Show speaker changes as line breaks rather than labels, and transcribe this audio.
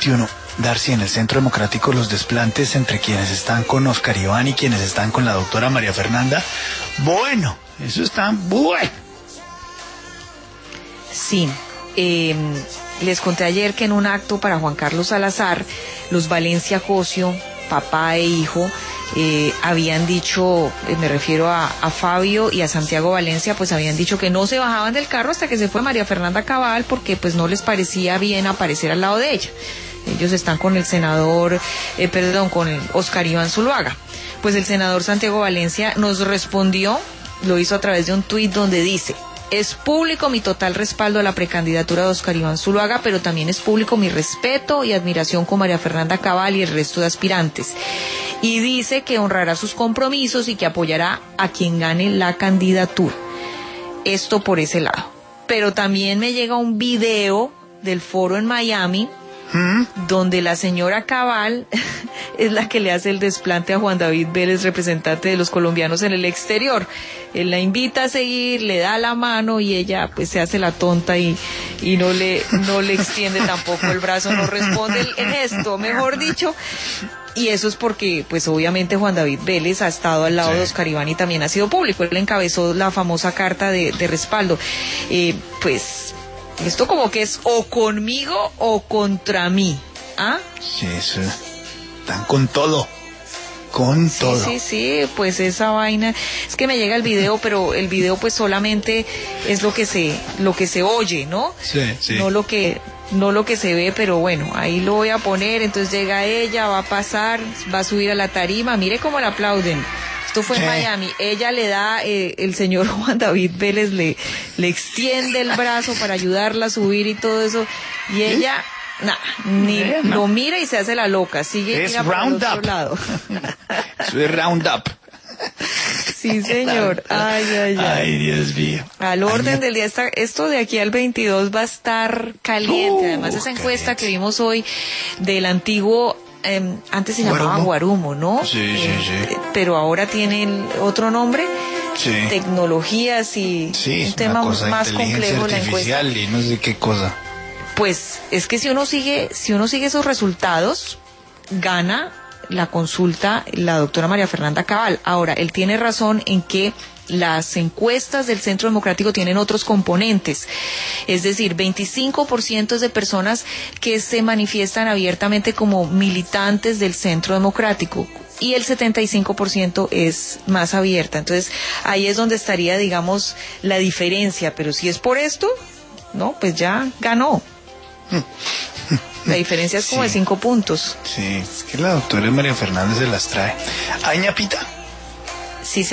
2021. Darcy, en el Centro Democrático, los desplantes entre quienes están con Oscar Iván y quienes están con la doctora María Fernanda. Bueno, eso está bueno.
Sí, les conté ayer que en un acto para Juan Carlos Salazar, los Valencia Cosio, papá e hijo, habían dicho, me refiero a Fabio y a Santiago Valencia, pues habían dicho que no se bajaban del carro hasta que se fue María Fernanda Cabal, porque pues no les parecía bien aparecer al lado de ella. Ellos están con el senador, con Oscar Iván Zuluaga. Pues el senador Santiago Valencia nos respondió, lo hizo a través de un tuit donde dice: es público mi total respaldo a la precandidatura de Oscar Iván Zuluaga, pero también es público mi respeto y admiración con María Fernanda Cabal y el resto de aspirantes. Y dice que honrará sus compromisos y que apoyará a quien gane la candidatura. Esto por ese lado. Pero también me llega un video del foro en Miami, donde la señora Cabal es la que le hace el desplante a Juan David Vélez, representante de los colombianos en el exterior. Él la invita a seguir, le da la mano y ella pues se hace la tonta y no le extiende tampoco el brazo, no responde el gesto, mejor dicho. Y eso es porque, pues obviamente Juan David Vélez ha estado al lado de Oscar Iván y también ha sido público. Él encabezó la famosa carta de respaldo. Pues esto como que es o conmigo o contra mí. ¿Ah?
Sí, eso. Están con todo. Con todo.
Sí, pues esa vaina, es que me llega el video, pero el video pues solamente es lo que se oye, ¿no?
Sí.
No lo que se ve, pero bueno, ahí lo voy a poner. Entonces llega ella, va a pasar, va a subir a la tarima, mire cómo la aplauden. Esto fue en Miami. Ella le da, el señor Juan David Vélez le extiende el brazo para ayudarla a subir y todo eso, y ella lo mira y se hace la loca, sigue
es
para el otro
Roundup.
lado.
Eso es Roundup.
Sí, señor. Ay,
Dios mío.
Al orden del día, esto de aquí al 22 va a estar caliente. Además, esa encuesta que vimos hoy del antiguo, antes se llamaba Guarumo, ¿no?
Sí.
Pero ahora tiene otro nombre.
Sí.
Tecnologías y un tema más complejo, la encuesta.
Y no sé qué cosa.
Pues es que si uno sigue esos resultados, gana la consulta la doctora María Fernanda Cabal. Ahora, él tiene razón en que las encuestas del Centro Democrático tienen otros componentes, es decir, 25% es de personas que se manifiestan abiertamente como militantes del Centro Democrático y el 75% es más abierta. Entonces, ahí es donde estaría, digamos, la diferencia, pero si es por esto, no, pues ya ganó. La diferencia es como de 5 puntos.
Sí, es que la doctora María Fernández se las trae. ¿Ay, ñapita?
Sí,